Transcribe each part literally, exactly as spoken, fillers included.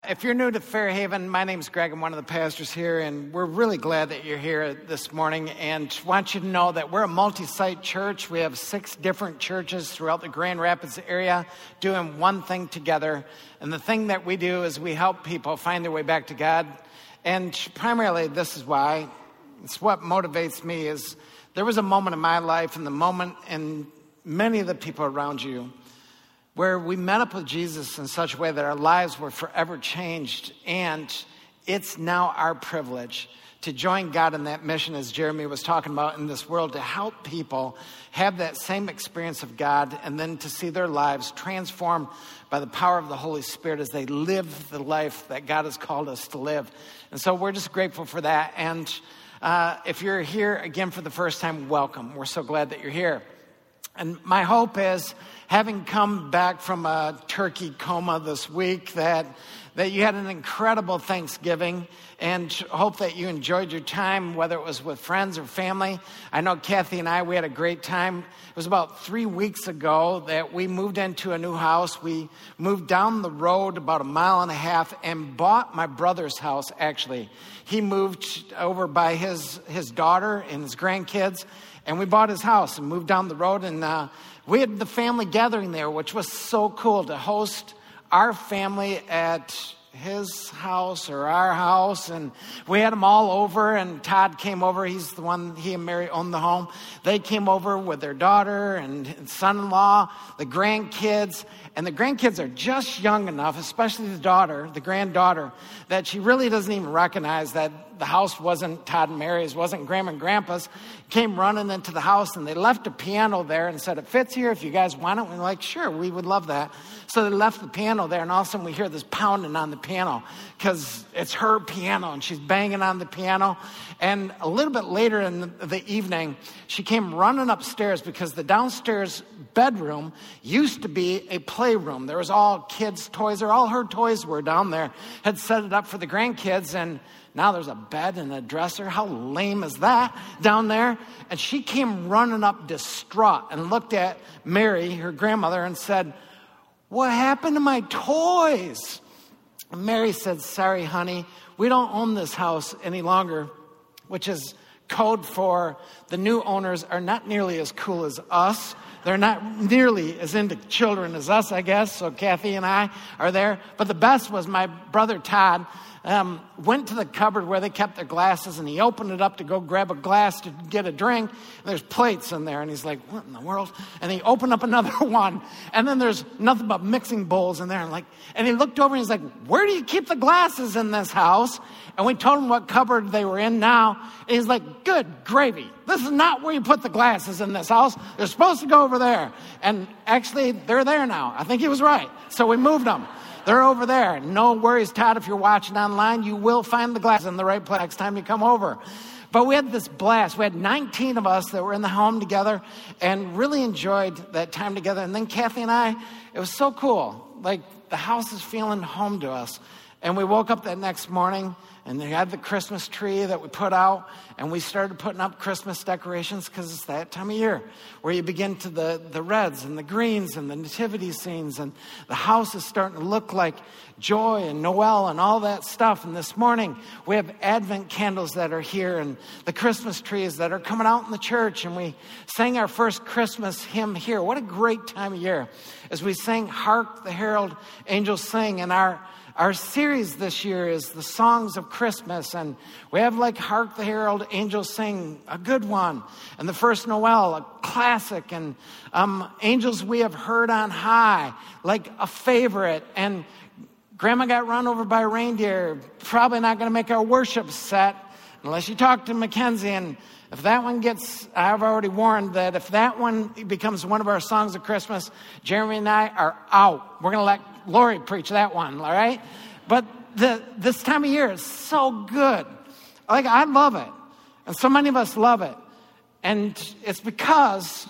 if you're new to Fairhaven, my name's Greg. I'm one of the pastors here, and we're really glad that you're here this morning. And want you to know that we're a multi-site church. We have six different churches throughout the Grand Rapids area doing one thing together. And the thing that we do is we help people find their way back to God. And primarily, this is why. It's what motivates me is there was a moment in my life and the moment in many of the people around you where we met up with Jesus in such a way that our lives were forever changed. And it's now our privilege to join God in that mission, as Jeremy was talking about, in this world, to help people have that same experience of God and then to see their lives transformed by the power of the Holy Spirit as they live the life that God has called us to live. And so we're just grateful for that. And uh, if you're here again for the first time, welcome. We're so glad that you're here. And my hope is, having come back from a turkey coma this week, that that you had an incredible Thanksgiving, and hope that you enjoyed your time, whether it was with friends or family. I know Kathy and I, we had a great time. It was about three weeks ago that we moved into a new house. We moved down the road about a mile and a half and bought my brother's house, actually. He moved over by his, his daughter and his grandkids, and we bought his house and moved down the road, and uh, we had the family gathering there, which was so cool to host our family at his house or our house. And we had them all over, and Todd came over. He's the one, he and Mary own the home. They came over with their daughter and son-in-law, the grandkids. And the grandkids are just young enough, especially the daughter, the granddaughter, that she really doesn't even recognize that the house wasn't Todd and Mary's, wasn't Grandma and Grandpa's. Came running into the house, and they left a piano there and said, "It fits here if you guys want it." And we're like, "Sure, we would love that." So they left the piano there, and all of a sudden we hear this pounding on the piano because it's her piano, and she's banging on the piano. And a little bit later in the, the evening, she came running upstairs because the downstairs bedroom used to be a playroom. There was all kids' toys there. All her toys were down there. Had set it up for the grandkids, and now there's a bed and a dresser. How lame is that down there? And she came running up distraught and looked at Mary, her grandmother, and said, "What happened to my toys?" And Mary said, "Sorry, honey, we don't own this house any longer," which is code for the new owners are not nearly as cool as us. They're not nearly as into children as us, I guess. So Kathy and I are there. But the best was my brother Todd um, went to the cupboard where they kept their glasses, and he opened it up to go grab a glass to get a drink. And there's plates in there, and he's like, "What in the world?" And he opened up another one, and then there's nothing but mixing bowls in there. And like, and he looked over and he's like, "Where do you keep the glasses in this house?" And we told him what cupboard they were in now. And he's like, "Good gravy. This is not where you put the glasses in this house. They're supposed to go over there." And actually, they're there now. I think he was right. So we moved them. They're over there. No worries, Todd, if you're watching online, you will find the glasses in the right place next time you come over. But we had this blast. We had nineteen of us that were in the home together and really enjoyed that time together. And then Kathy and I, it was so cool. Like, the house is feeling home to us. And we woke up that next morning, and they had the Christmas tree that we put out, and we started putting up Christmas decorations because it's that time of year where you begin to the, the reds and the greens and the nativity scenes, and the house is starting to look like joy and Noel and all that stuff. And this morning, we have Advent candles that are here and the Christmas trees that are coming out in the church, and we sang our first Christmas hymn here. What a great time of year as we sang "Hark the Herald Angels Sing," and our Our series this year is the Songs of Christmas, and we have like "Hark the Herald Angels Sing," a good one, and the First Noel, a classic, and um, "Angels We Have Heard on High," like a favorite, and "Grandma Got Run Over by a Reindeer," probably not going to make our worship set unless you talk to Mackenzie. And if that one gets, I've already warned that if that one becomes one of our songs of Christmas, Jeremy and I are out. We're going to let Lori preach that one, all right? But the this time of year is so good. Like, I love it. And so many of us love it. And it's because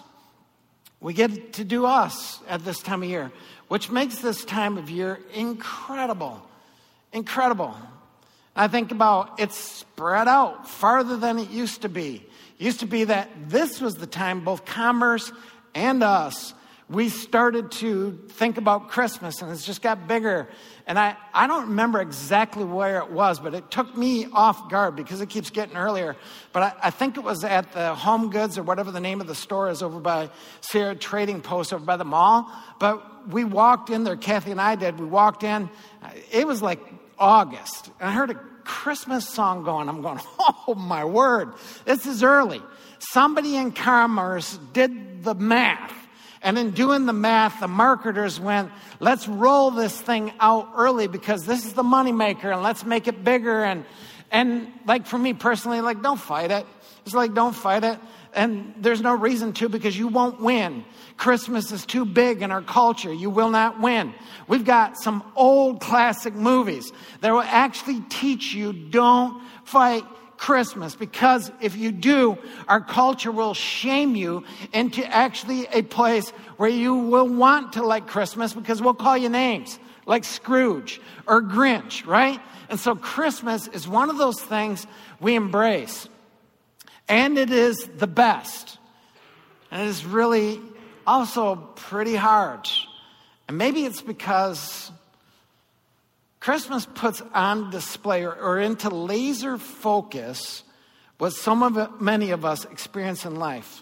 we get to do us at this time of year, which makes this time of year incredible. Incredible. I think about it's spread out farther than it used to be. It used to be that this was the time both commerce and us we started to think about Christmas, and it's just got bigger. And I, I don't remember exactly where it was, but it took me off guard because it keeps getting earlier. But I, I think it was at the Home Goods or whatever the name of the store is over by Sierra Trading Post over by the mall. But we walked in there, Kathy and I did. We walked in. It was like August. And I heard a Christmas song going. I'm going, oh, my word. This is early. Somebody in commerce did the math. And in doing the math, the marketers went, let's roll this thing out early because this is the moneymaker, and let's make it bigger. And, and like for me personally, like, don't fight it. It's like, don't fight it. And there's no reason to, because you won't win. Christmas is too big in our culture. You will not win. We've got some old classic movies that will actually teach you don't fight Christmas, because if you do, our culture will shame you into actually a place where you will want to like Christmas, because we'll call you names like Scrooge or Grinch, right? And so Christmas is one of those things we embrace, and it is the best, and it is really also pretty hard. And maybe it's because Christmas puts on display or, or into laser focus what some of it, many of us experience in life.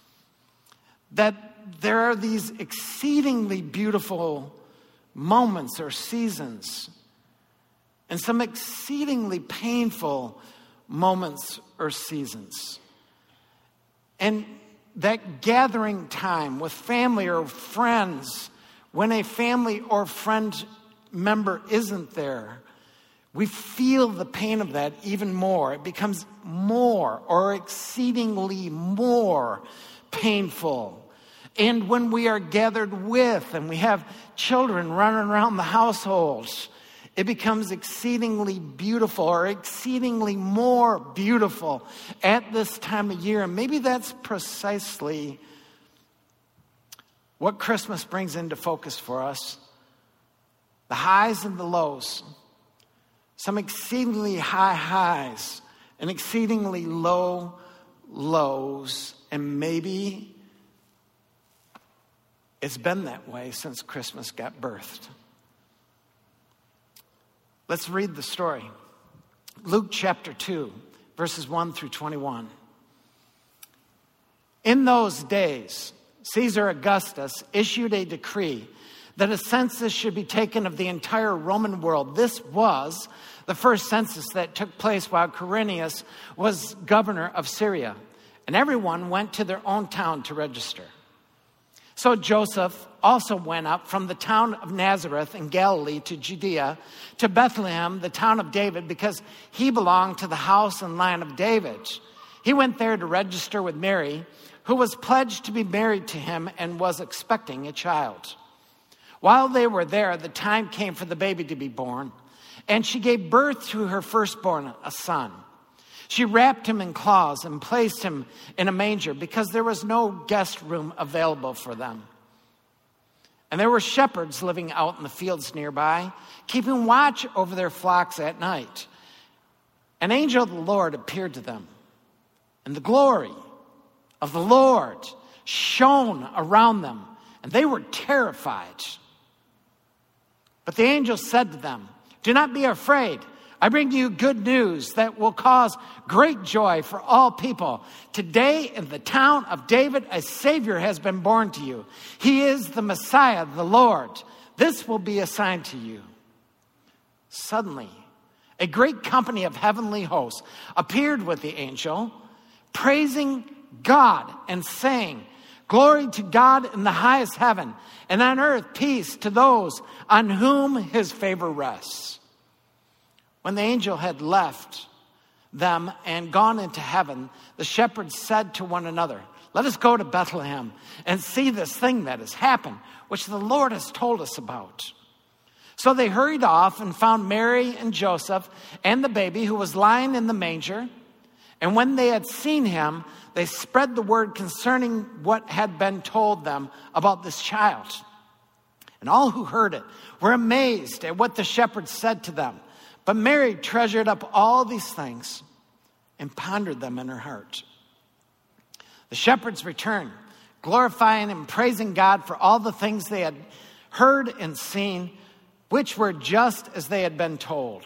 That there are these exceedingly beautiful moments or seasons, and some exceedingly painful moments or seasons. And that gathering time with family or friends, when a family or friend member isn't there, we feel the pain of that even more. It becomes more or exceedingly more painful. And when we are gathered with and we have children running around the households, it becomes exceedingly beautiful or exceedingly more beautiful at this time of year. And maybe that's precisely what Christmas brings into focus for us. The highs and the lows, some exceedingly high highs and exceedingly low lows, and maybe it's been that way since Christmas got birthed. Let's read the story. Luke chapter two, verses one through twenty-one. In those days, Caesar Augustus issued a decree that a census should be taken of the entire Roman world. This was the first census that took place while Quirinius was governor of Syria, and everyone went to their own town to register. So Joseph also went up from the town of Nazareth in Galilee to Judea, to Bethlehem, the town of David, because he belonged to the house and line of David. He went there to register with Mary, who was pledged to be married to him and was expecting a child. While they were there, the time came for the baby to be born, and she gave birth to her firstborn, a son. She wrapped him in cloths and placed him in a manger because there was no guest room available for them. And there were shepherds living out in the fields nearby, keeping watch over their flocks at night. An angel of the Lord appeared to them, and the glory of the Lord shone around them, and they were terrified. But the angel said to them, "Do not be afraid. I bring you good news that will cause great joy for all people. Today in the town of David, a Savior has been born to you. He is the Messiah, the Lord. This will be a sign to you." Suddenly, a great company of heavenly hosts appeared with the angel, praising God and saying, "Glory to God in the highest heaven, and on earth peace to those on whom his favor rests." When the angel had left them and gone into heaven, the shepherds said to one another, "Let us go to Bethlehem and see this thing that has happened, which the Lord has told us about." So they hurried off and found Mary and Joseph and the baby who was lying in the manger. And when they had seen him, they spread the word concerning what had been told them about this child. And all who heard it were amazed at what the shepherds said to them. But Mary treasured up all these things and pondered them in her heart. The shepherds returned, glorifying and praising God for all the things they had heard and seen, which were just as they had been told.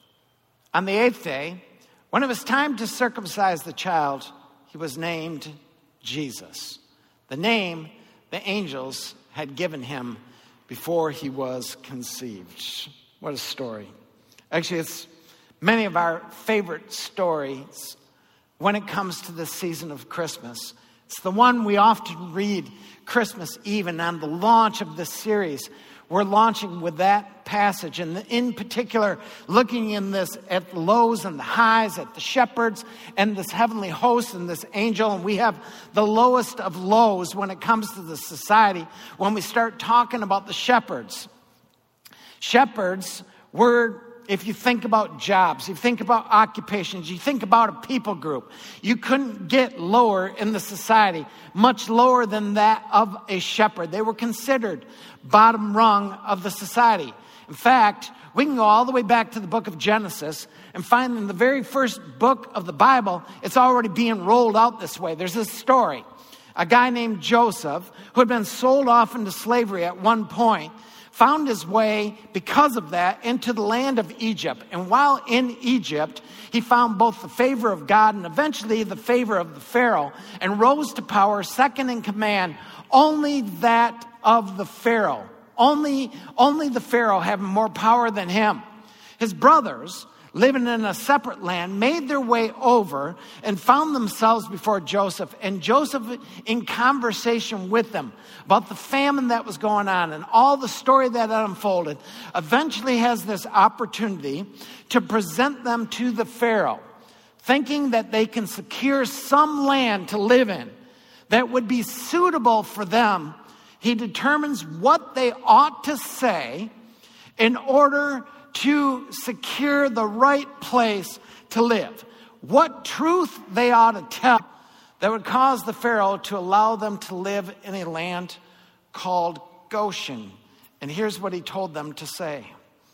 On the eighth day, when it was time to circumcise the child, he was named Jesus, the name the angels had given him before he was conceived. What a story. Actually, it's many of our favorite stories when it comes to the season of Christmas. It's the one we often read Christmas Eve, and on the launch of this series, we're launching with that passage, and in particular, looking in this at the lows and the highs, at the shepherds and this heavenly host and this angel, and we have the lowest of lows when it comes to the society when we start talking about the shepherds. Shepherds were, if you think about jobs, you think about occupations, you think about a people group, you couldn't get lower in the society, much lower than that of a shepherd. They were considered bottom rung of the society. In fact, we can go all the way back to the book of Genesis and find in the very first book of the Bible, it's already being rolled out this way. There's this story. A guy named Joseph, who had been sold off into slavery at one point, found his way, because of that, into the land of Egypt. And while in Egypt, he found both the favor of God and eventually the favor of the Pharaoh, and rose to power, second in command, only that of the Pharaoh. Only, only the Pharaoh having more power than him. His brothers, living in a separate land, made their way over and found themselves before Joseph. And Joseph, in conversation with them about the famine that was going on and all the story that had unfolded, eventually has this opportunity to present them to the Pharaoh, thinking that they can secure some land to live in that would be suitable for them. He determines what they ought to say in order to secure the right place to live. What truth they ought to tell that would cause the Pharaoh to allow them to live in a land called Goshen. And here's what he told them to say.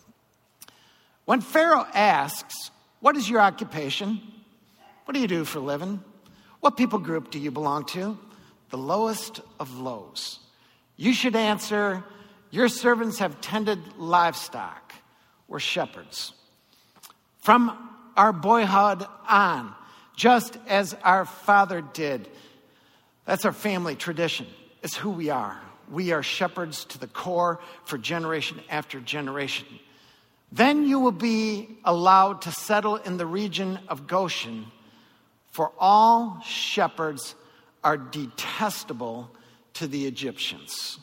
When Pharaoh asks, "What is your occupation? What do you do for a living? What people group do you belong to?" The lowest of lows. You should answer, "Your servants have tended livestock. We're shepherds. From our boyhood on, just as our father did." That's our family tradition. It's who we are. We are shepherds to the core for generation after generation. Then you will be allowed to settle in the region of Goshen, for all shepherds are detestable to the Egyptians.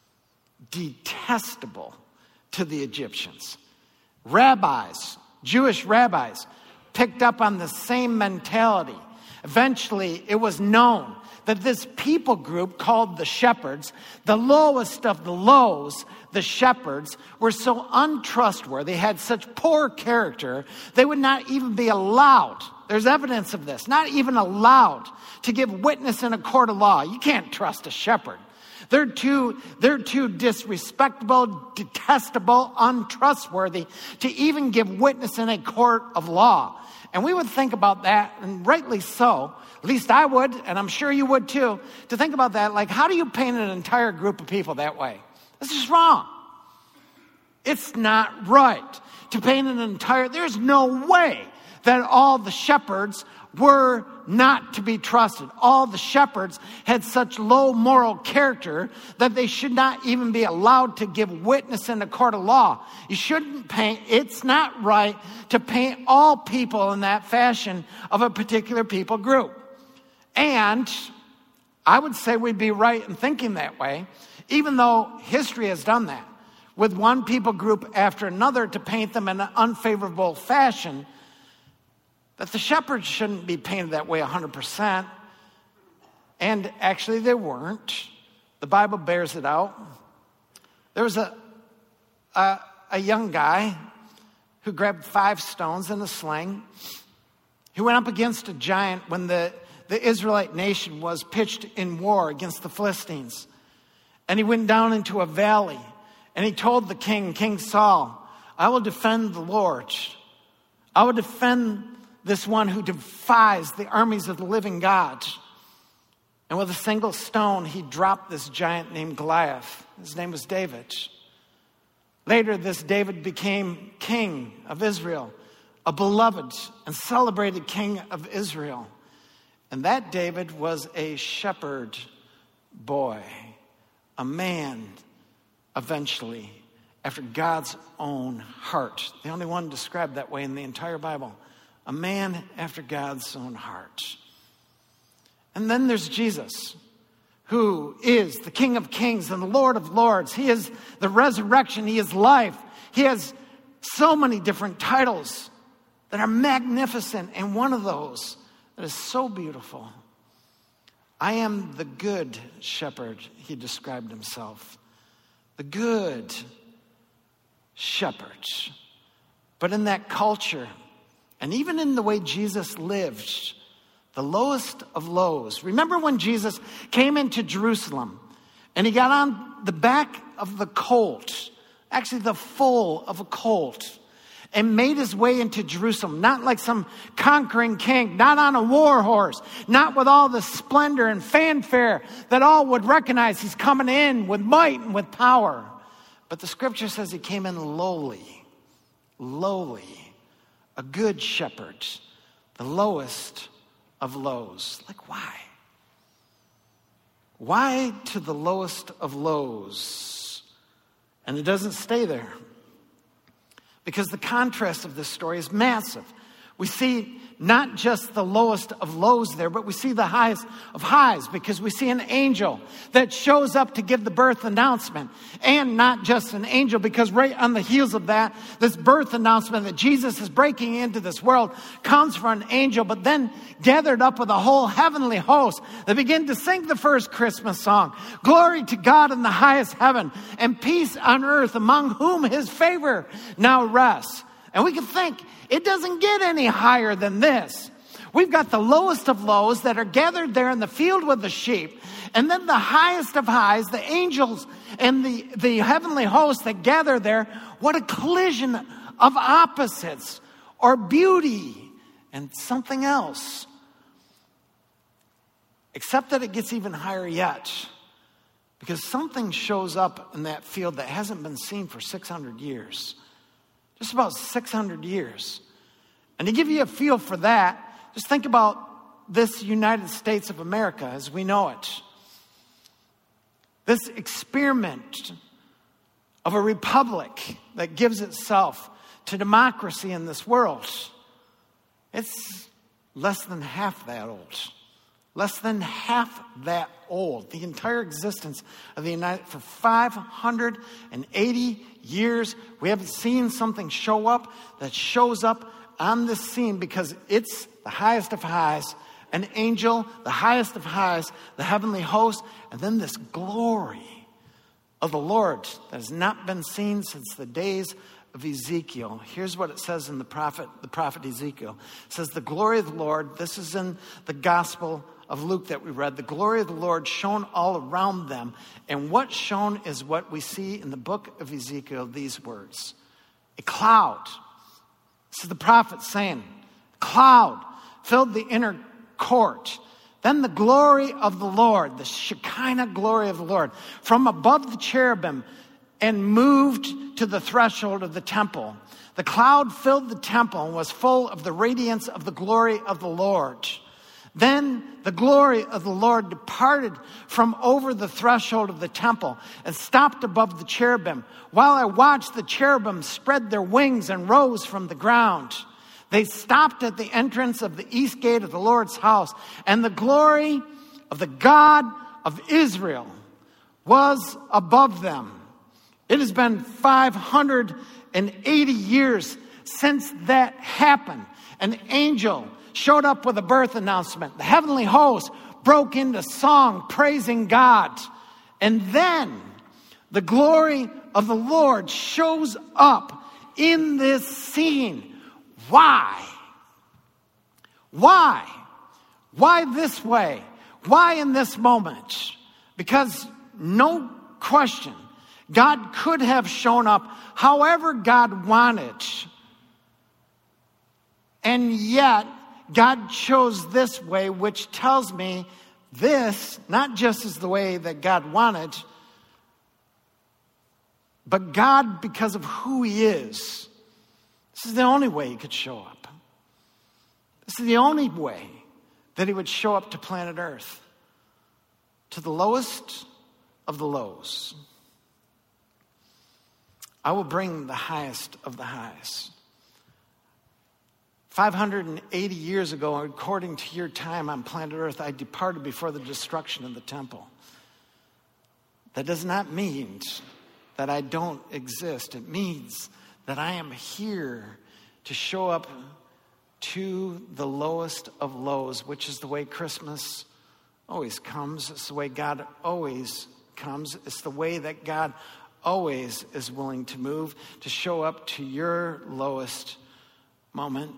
Detestable to the Egyptians. Rabbis, Jewish rabbis, picked up on the same mentality. Eventually, it was known that this people group called the shepherds, the lowest of the lows, the shepherds, were so untrustworthy, had such poor character, they would not even be allowed, there's evidence of this, not even allowed to give witness in a court of law. You can't trust a shepherd. They're too, they're too disrespectable, detestable, untrustworthy to even give witness in a court of law. And we would think about that, and rightly so, at least I would, and I'm sure you would too, to think about that, like, how do you paint an entire group of people that way? This is wrong. It's not right to paint an entire, there's no way that all the shepherds were not to be trusted. All the shepherds had such low moral character that they should not even be allowed to give witness in a court of law. You shouldn't paint, it's not right to paint all people in that fashion of a particular people group. And I would say we'd be right in thinking that way, even though history has done that with one people group after another to paint them in an unfavorable fashion, that the shepherds shouldn't be painted that way one hundred percent. And actually they weren't. The Bible bears it out. There was a, a, a young guy who grabbed five stones in a sling. He went up against a giant when the, the Israelite nation was pitched in war against the Philistines. And he went down into a valley and he told the king, King Saul, "I will defend the Lord. I will defend this one who defies the armies of the living God." And with a single stone, he dropped this giant named Goliath. His name was David. Later, this David became king of Israel, a beloved and celebrated king of Israel. And that David was a shepherd boy, a man eventually after God's own heart. The only one described that way in the entire Bible. A man after God's own heart. And then there's Jesus, who is the King of Kings and the Lord of Lords. He is the resurrection. He is life. He has so many different titles that are magnificent. And one of those that is so beautiful. I am the good shepherd, he described himself. The good shepherd. But in that culture, and even in the way Jesus lived, the lowest of lows. Remember when Jesus came into Jerusalem and he got on the back of the colt, actually the foal of a colt, and made his way into Jerusalem, not like some conquering king, not on a war horse, not with all the splendor and fanfare that all would recognize he's coming in with might and with power. But the scripture says he came in lowly, lowly, a good shepherd, the lowest of lows. Like, why? Why to the lowest of lows? And it doesn't stay there. Because the contrast of this story is massive. We see not just the lowest of lows there, but we see the highest of highs, because we see an angel that shows up to give the birth announcement. And not just an angel, because right on the heels of that, this birth announcement that Jesus is breaking into this world comes from an angel, but then gathered up with a whole heavenly host that begin to sing the first Christmas song. Glory to God in the highest heaven, and peace on earth among whom his favor now rests. And we can think, it doesn't get any higher than this. We've got the lowest of lows that are gathered there in the field with the sheep. And then the highest of highs, the angels and the, the heavenly hosts that gather there. What a collision of opposites, or beauty and something else. Except that it gets even higher yet. Because something shows up in that field that hasn't been seen for six hundred years. Just about six hundred years. And to give you a feel for that, just think about this United States of America as we know it. This experiment of a republic that gives itself to democracy in this world. It's less than half that old. Less than half that old. The entire existence of the United for five hundred eighty years, we haven't seen something show up that shows up on this scene, because it's the highest of highs, an angel, the highest of highs, the heavenly host, and then this glory of the Lord that has not been seen since the days of Ezekiel. Here's what it says in the prophet, the prophet Ezekiel. It says, the glory of the Lord, this is in the Gospel of Luke that we read, the glory of the Lord shone all around them. And what shone is what we see in the book of Ezekiel, these words. A cloud. This is the prophet saying, cloud filled the inner court. Then the glory of the Lord, the Shekinah glory of the Lord, from above the cherubim and moved to the threshold of the temple. The cloud filled the temple and was full of the radiance of the glory of the Lord. Then the glory of the Lord departed from over the threshold of the temple and stopped above the cherubim. While I watched, the cherubim spread their wings and rose from the ground. They stopped at the entrance of the east gate of the Lord's house, and the glory of the God of Israel was above them. It has been five hundred eighty years since that happened. An angel showed up with a birth announcement. The heavenly host broke into song praising God. And then the glory of the Lord shows up in this scene. Why? Why? Why this way? Why in this moment? Because no question, God could have shown up however God wanted. And yet, God chose this way, which tells me This, not just is the way that God wanted, but God, because of who he is, this is the only way he could show up. This is the only way that he would show up to planet Earth, to the lowest of the lows. I will bring the highest of the highs. five hundred eighty years ago, according to your time on planet Earth, I departed before the destruction of the temple. That does not mean that I don't exist. It means that I am here to show up to the lowest of lows, which is the way Christmas always comes. It's the way God always comes. It's the way that God always is willing to move, to show up to your lowest moment.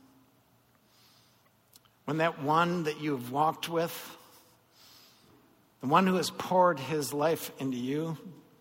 When that one that you have walked with, the one who has poured his life into you,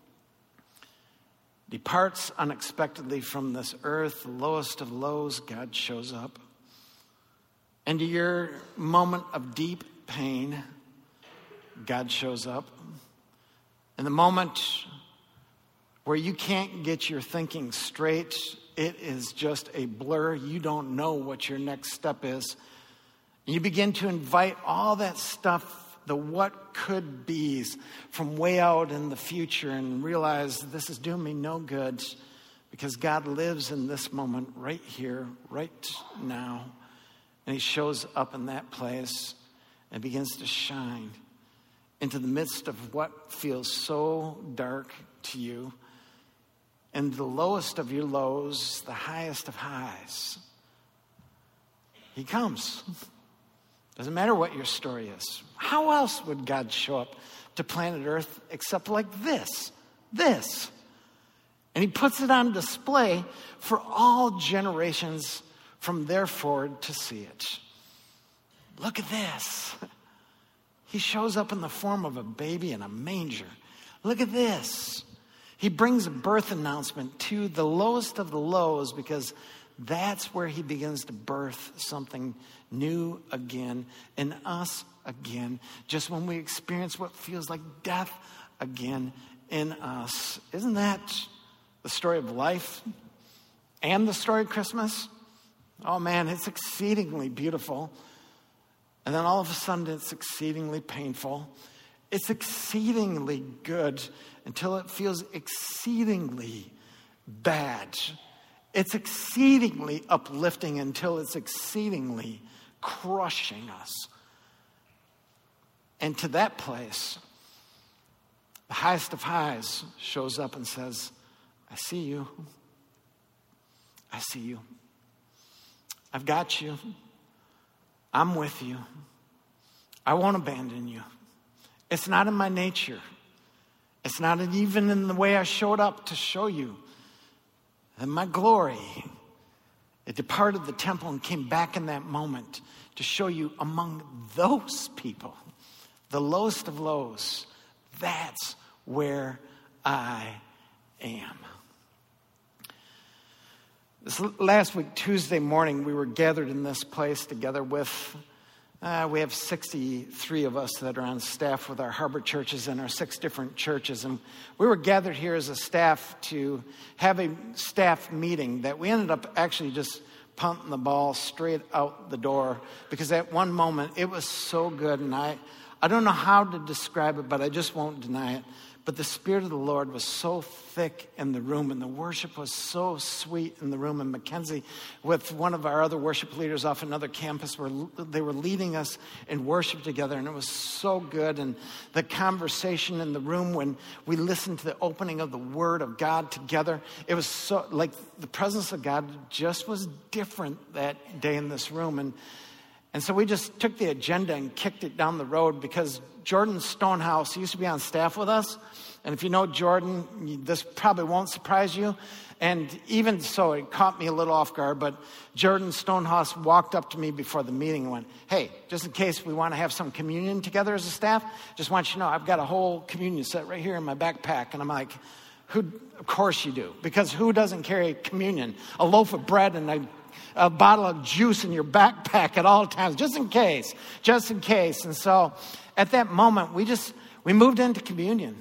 departs unexpectedly from this earth, the lowest of lows, God shows up. And to your moment of deep pain, God shows up. In the moment where you can't get your thinking straight, it is just a blur. You don't know what your next step is. You begin to invite all that stuff, the what could be's, from way out in the future, and realize this is doing me no good because God lives in this moment right here, right now. And he shows up in that place and begins to shine into the midst of what feels so dark to you. And the lowest of your lows, the highest of highs, he comes. Doesn't matter what your story is. How else would God show up to planet Earth except like this? This. And he puts it on display for all generations from there forward to see it. Look at this. He shows up in the form of a baby in a manger. Look at this. He brings a birth announcement to the lowest of the lows because that's where he begins to birth something new again in us again. Just when we experience what feels like death again in us. Isn't that the story of life and the story of Christmas? Oh man, it's exceedingly beautiful. And then all of a sudden it's exceedingly painful. It's exceedingly good until it feels exceedingly bad. It's exceedingly uplifting until it's exceedingly crushing us. And to that place, the highest of highs shows up and says, I see you. I see you. I've got you. I'm with you. I won't abandon you. It's not in my nature. It's not even in the way I showed up to show you. And my glory, it departed the temple and came back in that moment to show you among those people, the lowest of lows, that's where I am. This last week, Tuesday morning, we were gathered in this place together with, uh, we have sixty-three of us that are on staff with our harbor churches and our six different churches. And we were gathered here as a staff to have a staff meeting that we ended up actually just punting the ball straight out the door because at one moment it was so good. And I, I don't know how to describe it, but I just won't deny it. But the Spirit of the Lord was so thick in the room, and the worship was so sweet in the room. And Mackenzie, with one of our other worship leaders off another campus, were they were leading us in worship together, and it was so good. And the conversation in the room when we listened to the opening of the Word of God together, it was so like the presence of God just was different that day in this room. And And so we just took the agenda and kicked it down the road because Jordan Stonehouse used to be on staff with us. And if you know Jordan, this probably won't surprise you. And even so, it caught me a little off guard. But Jordan Stonehouse walked up to me before the meeting and went, hey, just in case we want to have some communion together as a staff, just want you to know I've got a whole communion set right here in my backpack. And I'm like, who? Of course you do. Because who doesn't carry communion? A loaf of bread and a a bottle of juice in your backpack at all times, just in case, just in case. And so at that moment, we just, we moved into communion.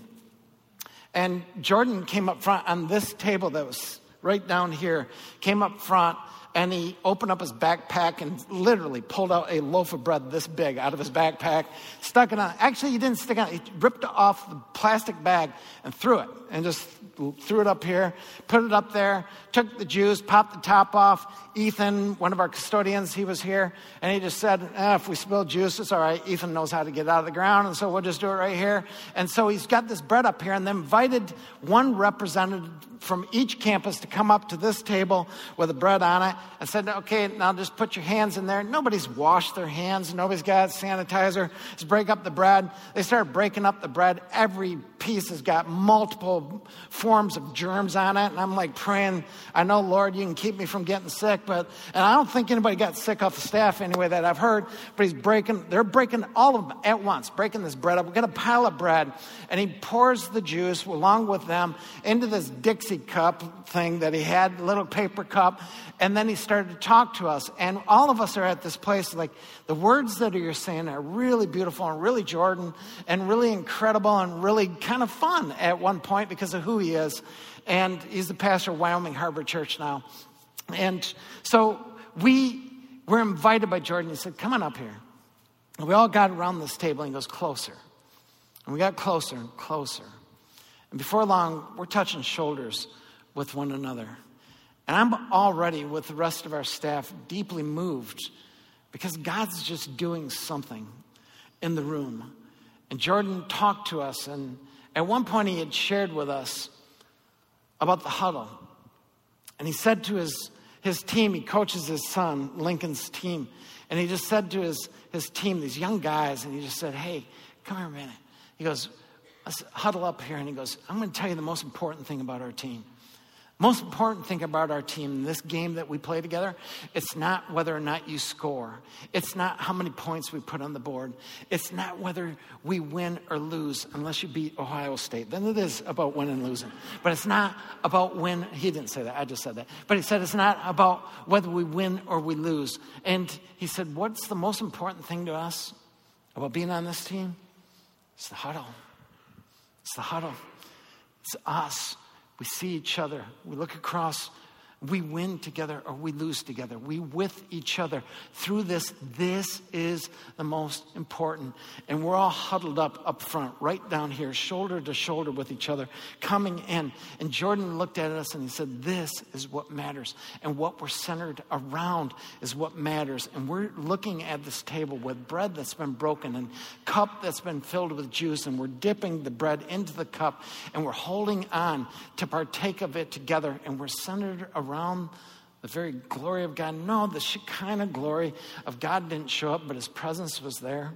And Jordan came up front on this table that was right down here, came up front, and he opened up his backpack and literally pulled out a loaf of bread this big out of his backpack, stuck it on. Actually, he didn't stick it on. He ripped off the plastic bag and threw it, and just threw it up here, put it up there, took the juice, popped the top off. Ethan, one of our custodians, he was here, and he just said, eh, if we spill juice, it's all right. Ethan knows how to get out of the ground, and so we'll just do it right here. And so he's got this bread up here, and then invited one representative from each campus to come up to this table with the bread on it and said, okay, now just put your hands in there. Nobody's washed their hands. Nobody's got sanitizer. Let's break up the bread. They started breaking up the bread. Every piece has got multiple forms of germs on it. And I'm like praying, I know, Lord, you can keep me from getting sick. But, and I don't think anybody got sick off the staff anyway that I've heard. But he's breaking, they're breaking all of them at once, breaking this bread up. We've got a pile of bread. And he pours the juice along with them into this Dixie cup thing that he had, little paper cup, and then he started to talk to us. And all of us are at this place, like, the words that you're saying are really beautiful and really Jordan and really incredible and really kind of fun at one point because of who he is. And he's the pastor of Wyoming Harbor Church now. And so we were invited by Jordan. He said, come on up here. And we all got around this table, and he goes, closer. And we got closer and closer. And before long, we're touching shoulders with one another. And I'm already, with the rest of our staff, deeply moved because God's just doing something in the room. And Jordan talked to us, and at one point he had shared with us about the huddle. And he said to his, his team, he coaches his son, Lincoln's team, and he just said to his, his team, these young guys, and he just said, hey, come here a minute. He goes, let's huddle up here. And he goes, I'm going to tell you the most important thing about our team. Most important thing about our team in this game that we play together, it's not whether or not you score. It's not how many points we put on the board. It's not whether we win or lose unless you beat Ohio State. Then it is about winning and losing. But it's not about win. He didn't say that. I just said that. But he said it's not about whether we win or we lose. And he said, what's the most important thing to us about being on this team? It's the huddle. It's the huddle. It's us. We see each other. We look across. We win together or we lose together. We with each other through this. This is the most important. And we're all huddled up up front, right down here, shoulder to shoulder with each other, coming in. And Jordan looked at us and he said, this is what matters. And what we're centered around is what matters. And we're looking at this table with bread that's been broken and cup that's been filled with juice. And we're dipping the bread into the cup. And we're holding on to partake of it together. And we're centered around around the very glory of God. No, the Shekinah glory of God didn't show up, but his presence was there.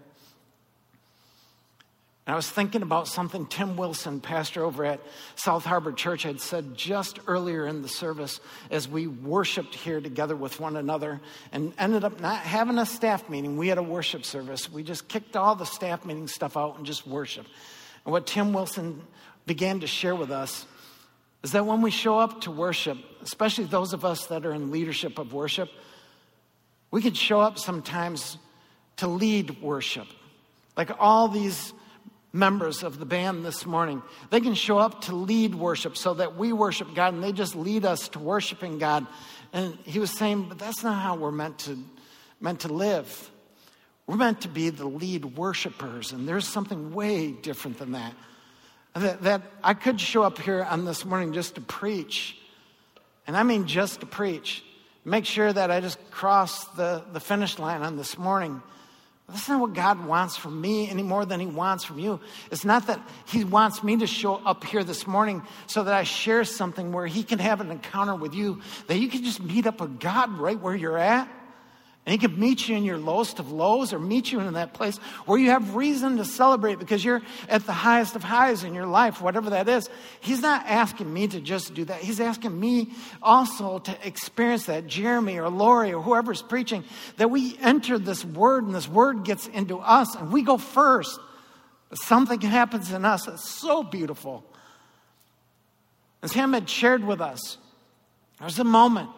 And I was thinking about something Tim Wilson, pastor over at South Harbor Church, had said just earlier in the service as we worshiped here together with one another and ended up not having a staff meeting. We had a worship service. We just kicked all the staff meeting stuff out and just worshiped. And what Tim Wilson began to share with us is that when we show up to worship, especially those of us that are in leadership of worship, we can show up sometimes to lead worship. Like all these members of the band this morning, they can show up to lead worship so that we worship God and they just lead us to worshiping God. And he was saying, but that's not how we're meant to, meant to live. We're meant to be the lead worshipers, and there's something way different than that. That, that I could show up here on this morning just to preach. And I mean just to preach. Make sure that I just cross the, the finish line on this morning. But that's not what God wants from me any more than he wants from you. It's not that he wants me to show up here this morning so that I share something where he can have an encounter with you, that you can just meet up with God right where you're at. And he can meet you in your lowest of lows or meet you in that place where you have reason to celebrate because you're at the highest of highs in your life, whatever that is. He's not asking me to just do that. He's asking me also to experience that. Jeremy or Lori or whoever's preaching, that we enter this word and this word gets into us and we go first. But something happens in us that's so beautiful. As Ham had shared with us, there's a moment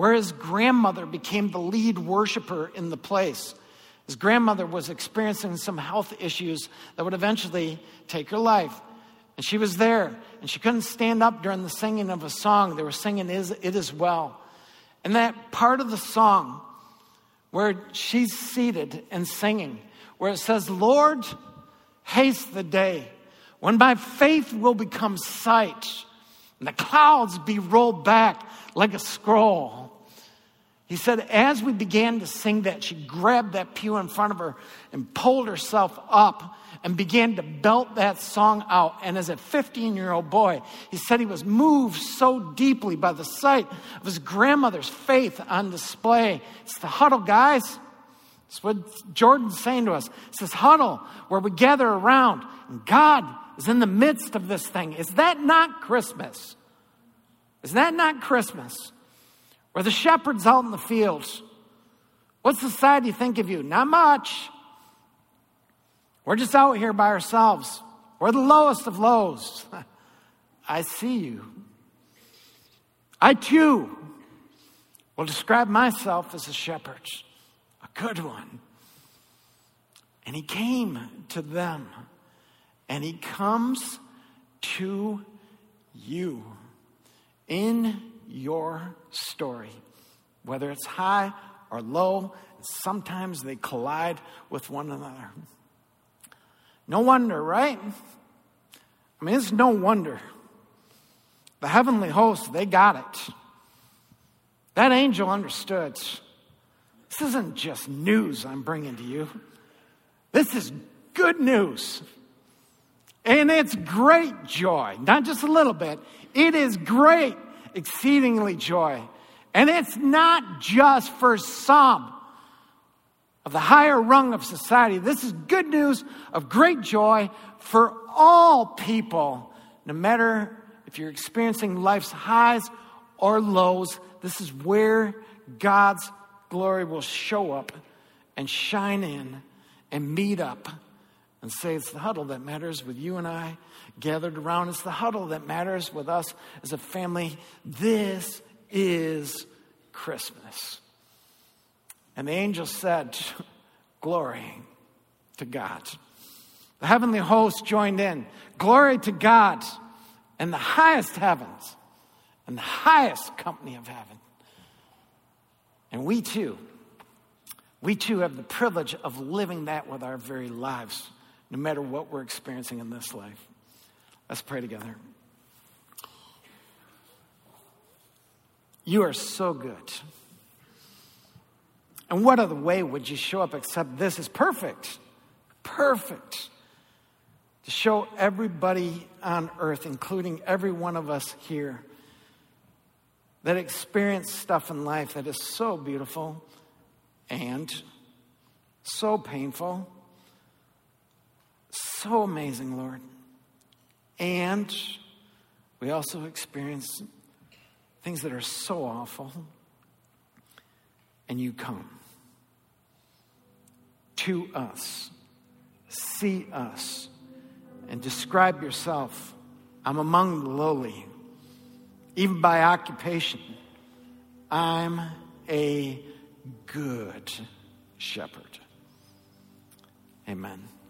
where his grandmother became the lead worshiper in the place. His grandmother was experiencing some health issues that would eventually take her life. And she was there, and she couldn't stand up during the singing of a song. They were singing It Is Well. And that part of the song where she's seated and singing, where it says, Lord, haste the day when by faith will become sight, and the clouds be rolled back like a scroll. He said, as we began to sing that, she grabbed that pew in front of her and pulled herself up and began to belt that song out. And as a fifteen-year-old boy, he said he was moved so deeply by the sight of his grandmother's faith on display. It's the huddle, guys. It's what Jordan's saying to us. It's this huddle where we gather around, and God is in the midst of this thing. Is that not Christmas? Is that not Christmas? Where the shepherd's out in the fields. What's society think of you? Not much. We're just out here by ourselves. We're the lowest of lows. I see you. I too will describe myself as a shepherd, a good one. And he came to them, and he comes to you in your story, whether it's high or low. Sometimes they collide with one another. No wonder, right? I mean, it's no wonder. The heavenly host, they got it. That angel understood. This isn't just news I'm bringing to you. This is good news. And it's great joy. Not just a little bit. It is great, exceedingly joy. And it's not just for some of the higher rung of society. This is good news of great joy for all people, no matter if you're experiencing life's highs or lows. This is where God's glory will show up and shine in and meet up and say, it's the huddle that matters with you and I gathered around. It's the huddle that matters with us as a family. This is Christmas. And the angel said, glory to God. The heavenly host joined in. Glory to God in the highest heavens and the highest company of heaven. And we too, we too have the privilege of living that with our very lives, no matter what we're experiencing in this life. Let's pray together. You are so good. And what other way would you show up except this is perfect? Perfect. To show everybody on earth, including every one of us here, that experience stuff in life that is so beautiful and so painful, so amazing, Lord. And we also experience things that are so awful, and you come to us, see us, and describe yourself. I'm among the lowly. Even by occupation, I'm a good shepherd. Amen.